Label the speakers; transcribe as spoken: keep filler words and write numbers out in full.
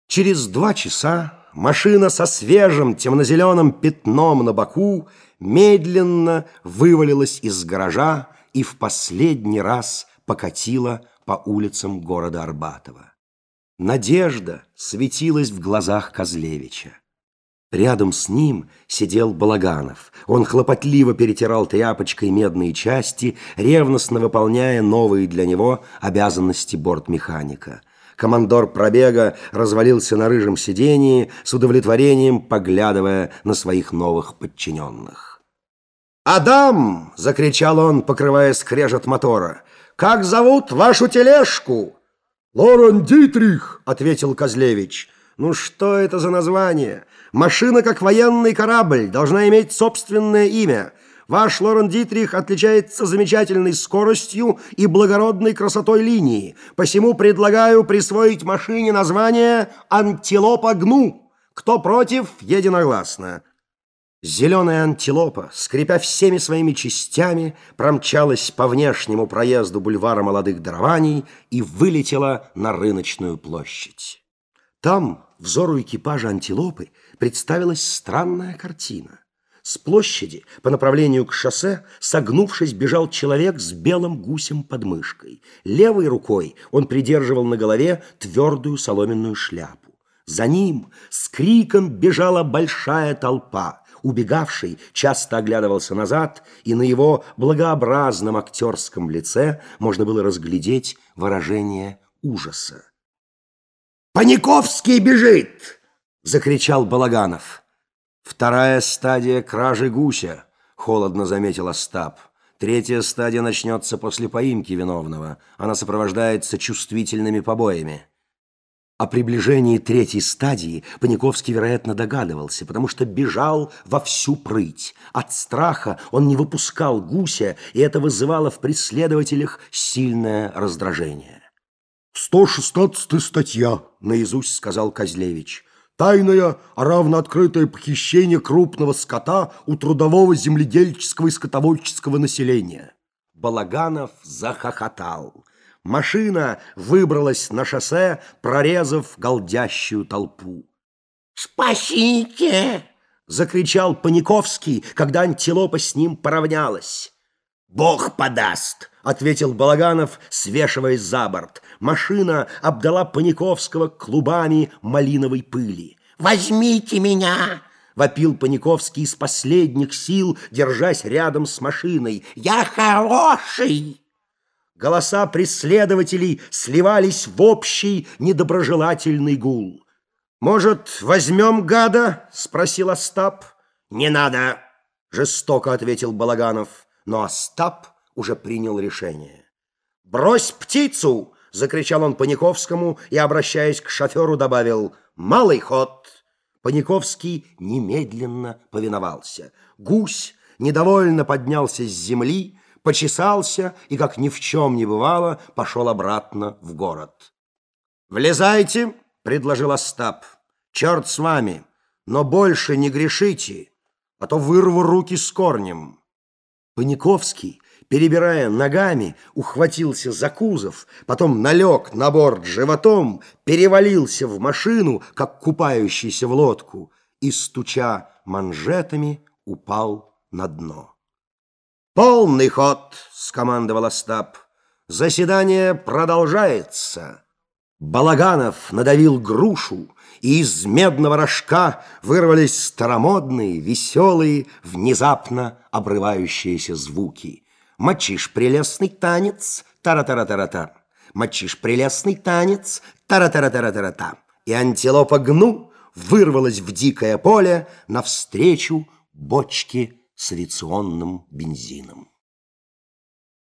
Speaker 1: Через два часа машина со свежим темно-зеленым пятном на боку медленно вывалилась из гаража и в последний раз покатила по улицам города Арбатова. Надежда светилась в глазах Козлевича. Рядом с ним сидел Балаганов. Он хлопотливо перетирал тряпочкой медные части, ревностно выполняя новые для него обязанности бортмеханика. Командор пробега развалился на рыжем сидении, с удовлетворением поглядывая на своих новых подчиненных. «Адам!» — закричал он, покрывая скрежет мотора. «Как зовут вашу тележку?» «Лорен Дитрих!» — ответил Козлевич. «Ну что это за название? Машина, как военный корабль, должна иметь собственное имя. Ваш Лорен Дитрих отличается замечательной скоростью и благородной красотой линии. Посему предлагаю присвоить машине название «Антилопа Гну». Кто против, единогласно». Зеленая антилопа, скрипя всеми своими частями, промчалась по внешнему проезду бульвара Молодых Дарований и вылетела на рыночную площадь. Там взору экипажа антилопы представилась странная картина. С площади по направлению к шоссе, согнувшись, бежал человек с белым гусем под мышкой. Левой рукой он придерживал на голове твердую соломенную шляпу. За ним с криком бежала большая толпа. Убегавший часто оглядывался назад, и на его благообразном актерском лице можно было разглядеть выражение ужаса. «Паниковский бежит!» — закричал Балаганов. «Вторая стадия кражи гуся», — холодно заметил Остап. «Третья стадия начнется после поимки виновного. Она сопровождается чувствительными побоями». О приближении третьей стадии Паниковский, вероятно, догадывался, потому что бежал во всю прыть. От страха он не выпускал гуся, и это вызывало в преследователях сильное раздражение.
Speaker 2: «сто шестнадцатая статья», — наизусть сказал Козлевич. «Тайное, а равно открытое похищение крупного скота у трудового, земледельческого и скотоводческого населения».
Speaker 1: Балаганов захохотал. Машина выбралась на шоссе, прорезав голдящую толпу. «Спасите!» — закричал Паниковский, когда антилопа с ним поравнялась. «Бог подаст!» — ответил Балаганов, свешиваясь за борт. Машина обдала Паниковского клубами малиновой пыли. «Возьмите меня!» — вопил Паниковский из последних сил, держась рядом с машиной. «Я хороший!» Голоса преследователей сливались в общий недоброжелательный гул. «Может, возьмем гада?» — спросил Остап. «Не надо!» — жестоко ответил Балаганов. Но Остап уже принял решение. «Брось птицу!» — закричал он Паниковскому и, обращаясь к шоферу, добавил: «Малый ход!» Паниковский немедленно повиновался. Гусь недовольно поднялся с земли, почесался и, как ни в чем не бывало, пошел обратно в город. «Влезайте!» — предложил Остап. «Черт с вами! Но больше не грешите, а то вырву руки с корнем». Паниковский, перебирая ногами, ухватился за кузов, потом налег на борт животом, перевалился в машину, как купающийся в лодку, и, стуча манжетами, упал на дно. «Полный ход!» — скомандовал Остап. «Заседание продолжается!» Балаганов надавил грушу, и из медного рожка вырвались старомодные, веселые, внезапно обрывающиеся звуки. «Мочишь прелестный танец, тара-тара-тара-та! Мочишь прелестный танец, тара-тара-тара-тара-та!» И антилопа Гну вырвалась в дикое поле навстречу бочке с авиационным бензином.